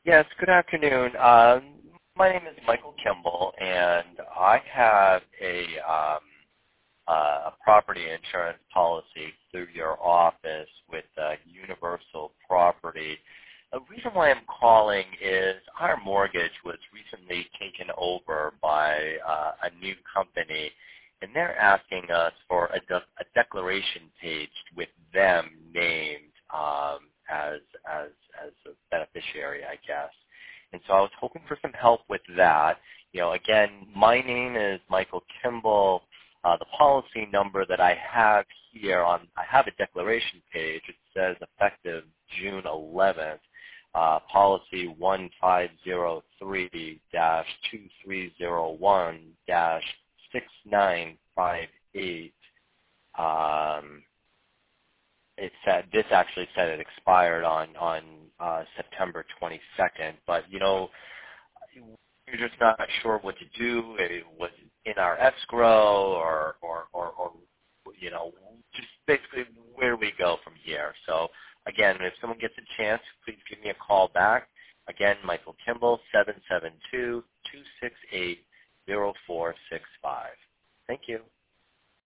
Yes, good afternoon. My name is Michael Kimball, and I have a property insurance policy through your office with Universal Property. The reason why I'm calling is our mortgage was recently taken over by a new company, and they're asking us for a declaration page with them named as a beneficiary, I guess. And so I was hoping for some help with that. Again, my name is Michael Kimball. The policy number that I have here I have a declaration page. It says effective June 11th, policy 1503-2301-6958. This actually said it expired on September 22nd, but we're just not sure what to do. It was in our escrow or just basically where we go from here. So again, if someone gets a chance, please give me a call back. Again, Michael Kimball, 772-268-0465.